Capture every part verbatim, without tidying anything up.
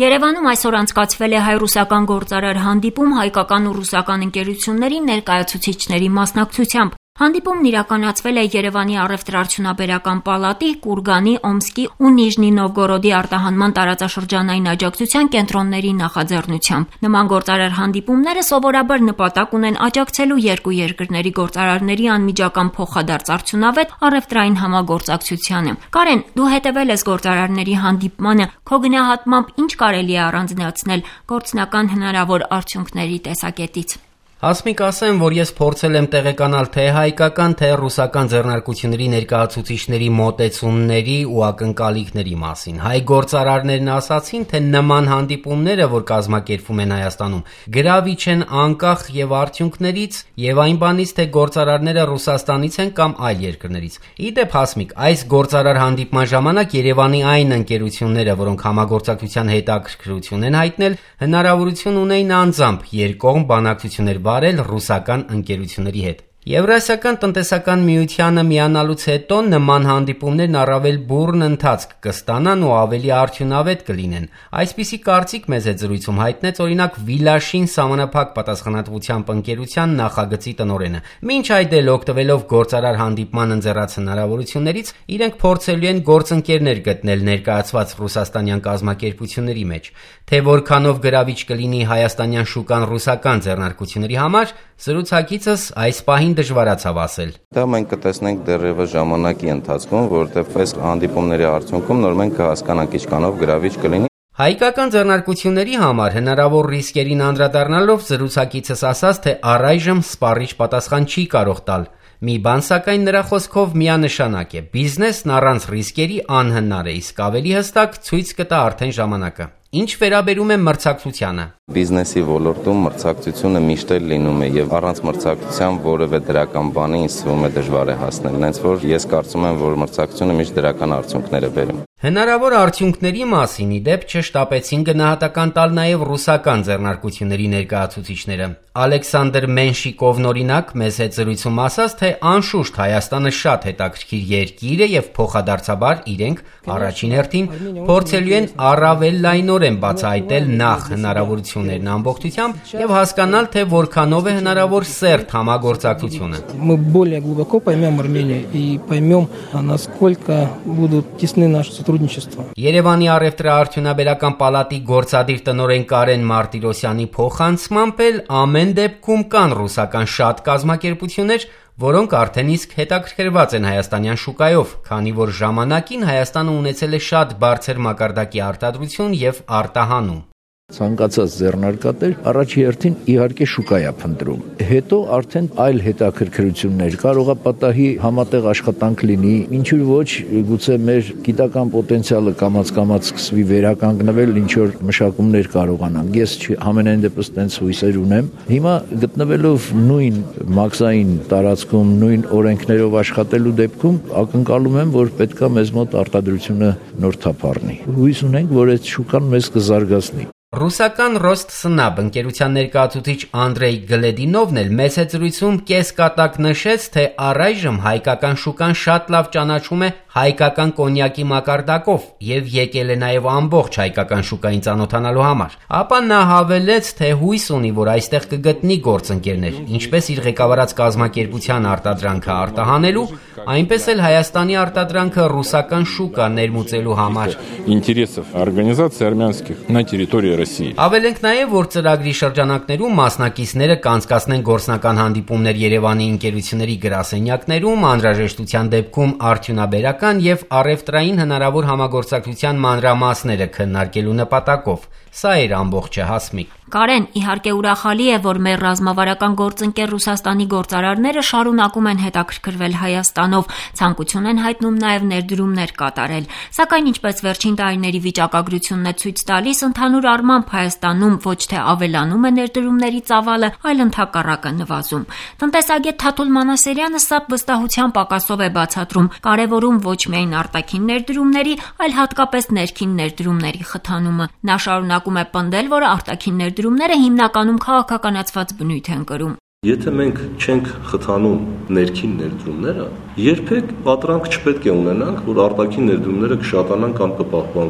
Երևանում այսօր անցկացվել է հայ-ռուսական գործարար հանդիպում հայկական ու ռուսական ընկերությունների ներկայացուցիչների մասնակցությամբ։ Հանդիպումն իրականացվել է Երևանի առևտրաարդյունաբերական պալատի, Կուրգանի, Օմսկի ու Նիժնի Նովգորոդի արտահանման տարածաշրջանային աջակցության կենտրոնների նախաձեռնությամբ։ Նման գործարար հանդիպումները սովորաբար նպատակ ունեն աջակցելու երկու երկրների գործարարների անմիջական փոխադարձ արդյունավետ առևտրային համագործակցությանը։ Կարեն, դու հետևել ես գործարարների հանդիպմանը, քո գնահատմամբ ինչ կարելի է առանձնացնել գործնական հնարավոր արդյունքների տեսակետից։ Հասմիկ, ասեմ, որ ես փորձել եմ տեղեկանալ թե հայկական, թե ռուսական ձեռնարկությունների ներկայացուցիչների մոտեցումների ու ակնկալիքների մասին։ Հայ գործարարներն ասացին, թե նման հանդիպումները, որ կազմակերպվում են Հայաստանում, գրավիչ են անկախ եւ արդյունքներից եւ այն բանից, թե գործարարները Ռուսաստանից են կամ այլ երկրներից։ Ի դեպ, Հասմիկ, այս գործարար հանդիպման ժամանակ Երևանի այն ընկերությունները, որոնք համագործակցության հետաքրքրություն են հայտնել, հնարավորություն ունեին անձամբ երկկողմ բանակցություններ վարել ռուսական ընկերությունների հետ։ Եվրասիական տնտեսական միությանը միանալուց հետո նման հանդիպումներն առավել բուռն ընթացք կստանան ու ավելի արդյունավետ կլինեն։ Այսպիսի կարծիք մեզ հետ զրույցում հայտնեց օրինակ Վիլաշին սահմանափակ պատասխանատվությամբ ընկերության նախագծի տնօրենը։ Մինչ այդ էլ օգտվելով գործարար հանդիպման ընձեռած հնարավորություններից, իրենք փորձելու են գործընկերներ գտնել ներկայացված ռուսաստանյան կազմակերպությունների մեջ։ Թե որքանով գրավիչ կլինի հայաստանյան շուկան ռուսական ձեռնարկությունների համար, զրուցակիցս այս պահին դժվարացավ ասել։ Դա մենք կտեսնենք դեռևս ժամանակի ընթացքում, որովհետև այս հանդիպումների արդյունքում նոր մենք կհասկանանք ինչքանով գրավիչ կլինի։ Հայկական ձեռնարկությունների համար հնարավոր ռիսկերին անդրադառնալով զրուցակիցս ասաց, թե առայժմ սպառիչ պատասխան չի կարող տալ։ Մի բան սակայն նրա խոսքով միանշանակ է՝ բիզնեսն առանց ռիսկերի անհնար է, իսկ ավելի հստակ ցույց կտա արդեն ժամանակը։ Ինչ վերաբերում է մրցակցությանը։ Բիզնեսի ոլորտում մրցակցությունը միշտ էլ լինում է եւ առանց մրցակցության որևէ դրական բանի ինձ թվում է դժվար է հասնել, հենց որ ես կարծում եմ, որ մրցակցությունը միշտ դրական արդյունքներ է բերում։ Հնարավոր արդյունքների մասին ի դեպ չշտապեցին գնահատական տալ նաև ռուսական ձեռնարկությունների ներկայացուցիչները։ Ալեքսանդր Մենշիկովն օրինակ մեզ հետ զրույցում ասաց, թե անշուշտ Հայաստանը շատ հետաքրքիր երկիր է եւ փոխադարձաբար իրենք առաջին հերթին փորձելու են առավել լայնորեն բացահայտել նախ հնարավորություններն ամբողջությամբ եւ հասկանալ, թե որքանով է հնարավոր սերտ համագործակցությունը։ Мы более глубоко поймем Армению и поймем, насколько будут тесны наши сотрудничества. Երևանի առևտրաարդյունաբերական պալատի գործադիր տնօրեն Կարեն Մարտիրոսյանի փոխանցմամբ էլ ամեն դեպքում կան ռուսական շատ կազմակերպություններ, որոնք արդեն իսկ հետաքրքրված են հայաստանյան շուկայով, քանի որ ժամանակին Հայաստանը ունեցել է շատ բարձր մակարդակի արտադրություն եւ արտահանում։ Ցանկացած ձեռնարկատեր առաջի հերթին իհարկե շուկա է փնտրում։ Հետո արդեն այլ հետաքրքրություններ կարողա պատահի համատեղ աշխատանք լինի, ինչու ոչ գուցե մեր գիտական պոտենցիալը կամաց-կամաց սկսվի վերականգնվել, ինչ որ մշակումներ կարողանանք։ Ես ամենայն դեպս տենց հույսեր ունեմ։ Հիմա գտնվելով նույն մաքսային տարածքում, նույն օրենքներով աշխատելու դեպքում ակնկալում եմ, որ պետքա մեզ մոտ արտադրությունը նոր թափ առնի։ Հույս ունենք, որ այդ շուկան մեզ կզարգացնի։ Ռուսական Ռոստսնաբ ընկերության ներկայացուցիչ Անդրեյ Գլեդինովն էլ մեծ զրույցում կեսկատակ նշեց, թե առայժմ հայկական շուկան շատ լավ ճանաչում է հայկական կոնյակի մակարդակով եւ եկել է նաեւ ամբողջ հայկական շուկային ծանոթանալու համար։ Ապա նա հավելեց, թե հույս ունի, որ այստեղ կգտնի գործընկերներ, ինչպես իր ղեկավարած կազմակերպության արտադրանքը արտահանելու, այնպես էլ Հայաստանի արտադրանքը ռուսական շուկա ներմուծելու համար։ Интересов организаций армянских на территории России. Ավելենք նաև, որ ծրագրի շրջանակներում մասնակիցները կանցկացնեն գործնական հանդիպումներ Երևանի ընկերությունների գրասենյակներում, անհրաժեշտության դեպքում արդյունաբերական եւ առևտրային հնարավոր համագործակցության մանրամասները քննարկելու նպատակով։ Սա էր ամբողջը, Հասմիկ։ Կարեն, իհարկե ուրախալի է, որ մեր ռազմավարական գործընկեր Ռուսաստանի գործարարները շարունակում են հետաքրքրվել Հայաստանով, ցանկություն են հայտնում նաև ներդրումներ կատարել։ Սակայն ինչպես վերջին տարիների վիճակագրությունն է ցույց տալիս, ընդհանուր առմամբ Հայաստանում ոչ թե ավելանում է ներդրումների ծավալը, այլ ընդհակառակը նվազում։ Տնտեսագետ Թաթուլ Մանասերյանը սա վստահության պակասով է բացատրում, կարևորում ոչ միայն արտաքին ներդրումների, այլ հատկապես ներքին ներդրումների խթանումը։ Նա շարունակում է պնդել, որ արտաքին ներդրումները հիմնականում քաղաքականացված բնույթ են կրում։ Եթե մենք չենք խթանում ներքին ներդրումները, երբեք պատրանք չպետք է ունենանք, որ արտաքին ներդրումները կշատանան կամ կպահպանվեն։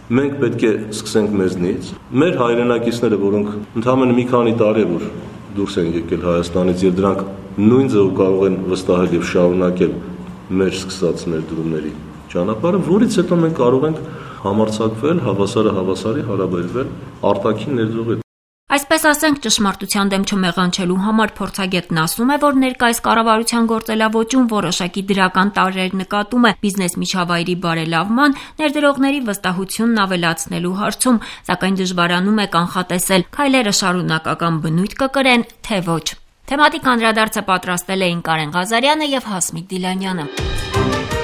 Մենք պետք է սկսենք մեզնից։ Մեր հայրենակիցները, որոնք ընդամենը մի քանի տարի որ դուրս են եկել Հայաստանից եւ դրանք նույն ձևով կարող են վստահել եւ շարունակել մեր սկսած ներդրումների ճանապարհը, որից հետո մենք կարող ենք համարձակվել, հավասարը հավասարի հարաբերվել արտաքին ներդրողի հետ։ Այսպես ասենք, ճշմարտության դեմ չմեղանչելու համար փորձագետն ասում է, որ ներկայիս կառավարության գործելավոճում որոշակի դրական տարրեր նկատում է բիզնես միջավայրի բարելավման, ներդրողների վստահությունն ավելացնելու հարցում, սակայն դժվարանում է կանխատեսել քայլերը շարունակական բնույթ կկրեն, թե ոչ։ Թեմատիկ անդրադարձը պատրաստել էին Կարեն Ղազարյանը եւ Հասմիկ Դիլանյանը։